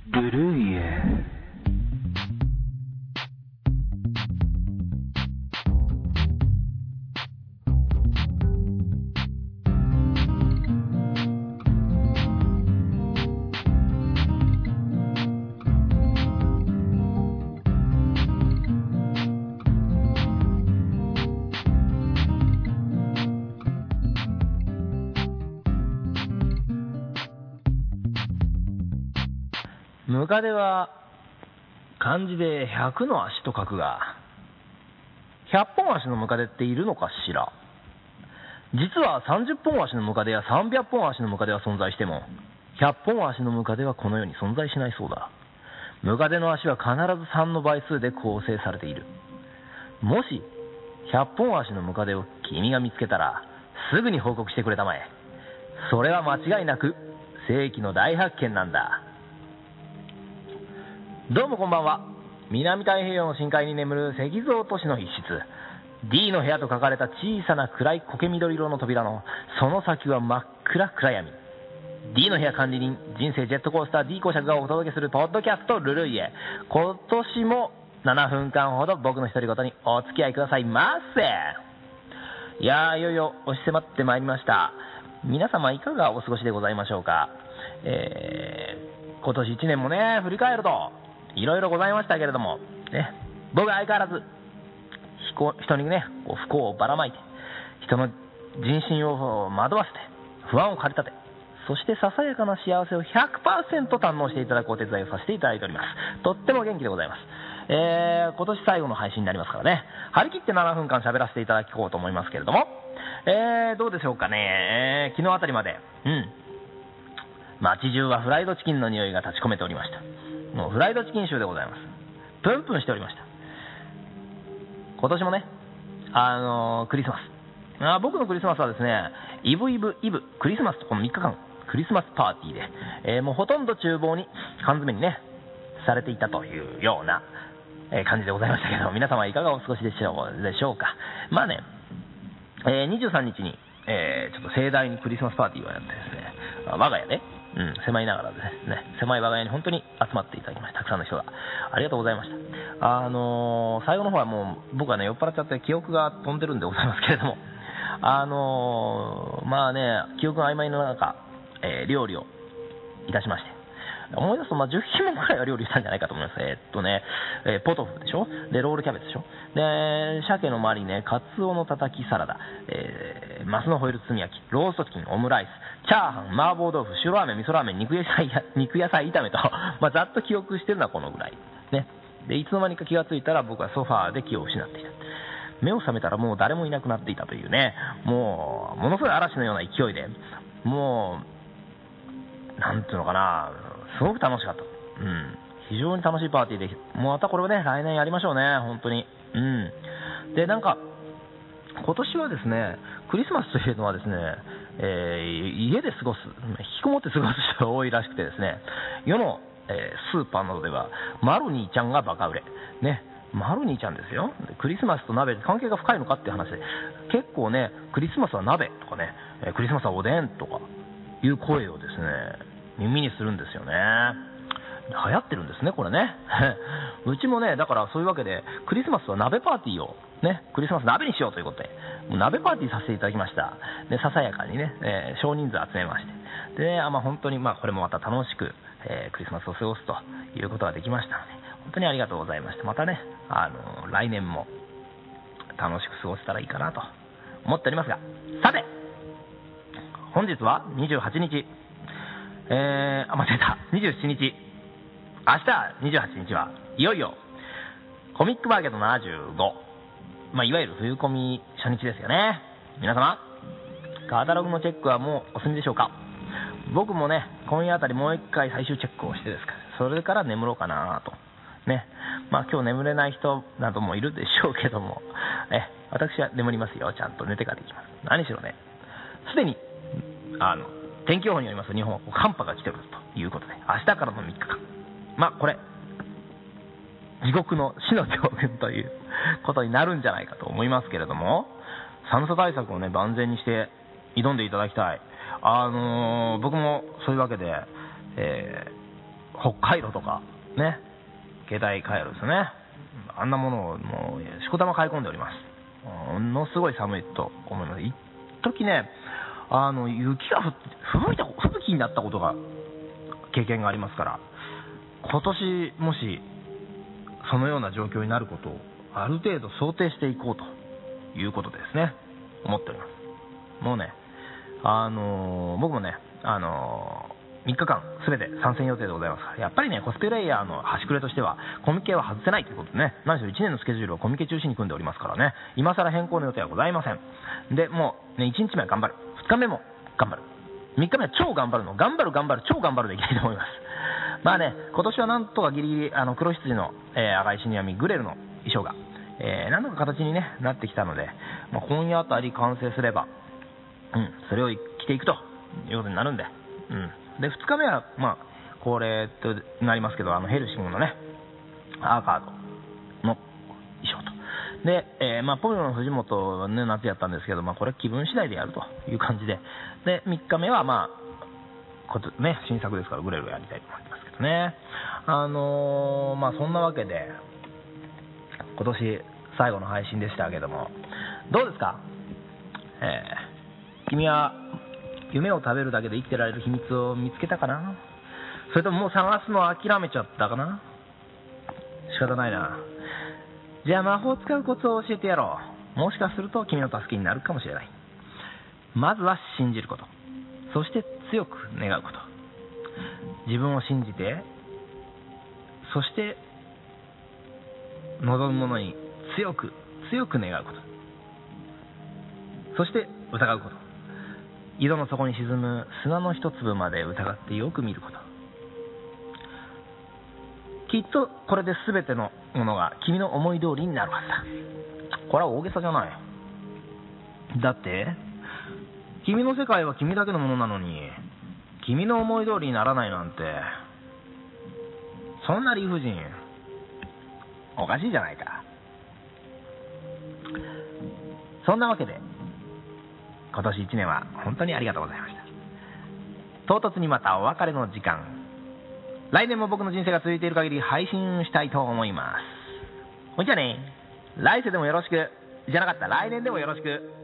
ブルーイエムカデは漢字で100の足と書くが、100本足のムカデっているのかしら。実は30本足のムカデや300本足のムカデは存在しても、100本足のムカデはこの世に存在しないそうだ。ムカデの足は必ず3の倍数で構成されている。もし100本足のムカデを君が見つけたら、すぐに報告してくれたまえ。それは間違いなく世紀の大発見なんだ。どうもこんばんは。南太平洋の深海に眠る石像都市の一室、 D の部屋と書かれた小さな暗い苔緑色の扉のその先は真っ暗闇。 D の部屋管理人、人生ジェットコースター D 公爵がお届けするポッドキャストルルイエ。今年も7分間ほど僕の独り言にお付き合いくださいませ。いよいよ押し迫ってまいりました。皆様いかがお過ごしでございましょうか。今年1年もね振り返るといろいろございましたけれども、ね、僕は相変わらず人にねこう不幸をばらまいて、人の人心を惑わせて不安を駆り立て、そしてささやかな幸せを 100% 堪能していただくお手伝いをさせていただいております。とっても元気でございます。今年最後の配信になりますからね、張り切って7分間喋らせていただこうと思いますけれども、どうでしょうかね。昨日あたりまで街中はフライドチキンの匂いが立ち込めておりました。もうフライドチキン州でございます。プンプンしておりました。今年もねクリスマス、僕のクリスマスはですね、イブクリスマスとこの3日間クリスマスパーティーで、もうほとんど厨房に缶詰にねされていたというような感じでございましたけど、皆様いかがお過ごしでしょうか。まあね、23日に、ちょっと盛大にクリスマスパーティーをやってですね、我が家ね、狭いながらですね、狭い我が家に本当に集まっていただきました。たくさんの人がありがとうございました。最後の方はもう僕はね酔っ払っちゃって記憶が飛んでるんでございますけれども、まあね記憶が曖昧の中、料理をいたしまして、思い出すと10品目くらいは料理したんじゃないかと思います。ポトフでしょ、でロールキャベツでしょ、で鮭のマリネ、カツオのたたきサラダ、マスのホイル包み焼き、ローストチキン、オムライス、チャーハン、麻婆豆腐、白ラーメン、味噌ラーメン、肉野菜炒めとざっと記憶してるのはこのぐらいね。でいつの間にか気がついたら僕はソファーで気を失っていた。目を覚めたらもう誰もいなくなっていたというね、ものすごい嵐のような勢いで、もうなんていうのかな、すごく楽しかった。非常に楽しいパーティーで、もうまたこれをね来年やりましょうね、本当に。でなんか今年はですね、クリスマスというのはですね、家で過ごす、引きこもって過ごす人が多いらしくてですね、世の、スーパーなどではマロニーちゃんがバカ売れね。マロニーちゃんですよ。クリスマスと鍋関係が深いのかっていう話で、結構ねクリスマスは鍋とかね、クリスマスはおでんとかいう声をですね耳にするんですよね。流行ってるんですねこれねうちもねだからそういうわけでクリスマスは鍋パーティーをね、クリスマス鍋にしようということで鍋パーティーさせていただきました。でささやかにね、少人数集めまして、で、本当にこれもまた楽しく、クリスマスを過ごすということができましたので、本当にありがとうございました。またね来年も楽しく過ごせたらいいかなと思っておりますが、さて本日は28日、間違えた、27日、明日28日はいよいよコミックマーケット75、いわゆる冬コミ初日ですよね。皆様カタログのチェックはもうお済みでしょうか。僕もね今夜あたりもう一回最終チェックをしてですか、それから眠ろうかなとね。今日眠れない人などもいるでしょうけども、私は眠りますよ。ちゃんと寝てから行きます。何しろね、すでに天気予報によりますと日本は寒波が来ておるということで、明日からの3日間、これ地獄の死の教訓ということになるんじゃないかと思いますけれども、寒さ対策をね万全にして挑んでいただきたい。僕もそういうわけで、 北海道とかね、携帯回路ですね、あんなものをもうしこたま買い込んでおります。ものすごい寒いと思います。一時ね、雪が吹雪になったことが経験がありますから、今年もしそのような状況になることをある程度想定していこうということでですね、思っております。もうね、僕もね、3日間すべて参戦予定でございますから、やっぱりね、コスプレイヤーの端くれとしてはコミケは外せないということでね、何しろ1年のスケジュールをコミケ中心に組んでおりますからね、今更変更の予定はございません。で、もう、ね、1日目は頑張る、2日目も頑張る、3日目は超頑張るの、超頑張るでいきたいと思います。まあね、今年はなんとかギリギリ黒羊の、赤い死神グレルの衣装が、何とか形に、ね、なってきたので、今夜あたり完成すれば、それを着ていくということになるんで、で2日目は恒例となりますけど、ヘルシングのねアーカードの衣装とで、ポリの藤本はね夏やったんですけど、これ気分次第でやるという感じで、で3日目はね、新作ですからグレルをやりたいと思いますけどね。そんなわけで今年最後の配信でしたけども、どうですか、君は夢を食べるだけで生きてられる秘密を見つけたかな、それとももう探すのを諦めちゃったかな。仕方ないな。じゃあ魔法を使うコツを教えてやろう。もしかすると君の助けになるかもしれない。まずは信じること、そして強く願うこと。自分を信じて、そして望むものに強く願うこと、そして疑うこと。井戸の底に沈む砂の一粒まで疑ってよく見ること。きっとこれで全てのものが君の思い通りになるはずだ。これは大げさじゃない。だって君の世界は君だけのものなのに、君の思い通りにならないなんて、そんな理不尽おかしいじゃないか。そんなわけで今年1年は本当にありがとうございました。唐突にまたお別れの時間。来年も僕の人生が続いている限り配信したいと思います。ほんじゃね、来世でもよろしく、じゃなかった来年でもよろしく。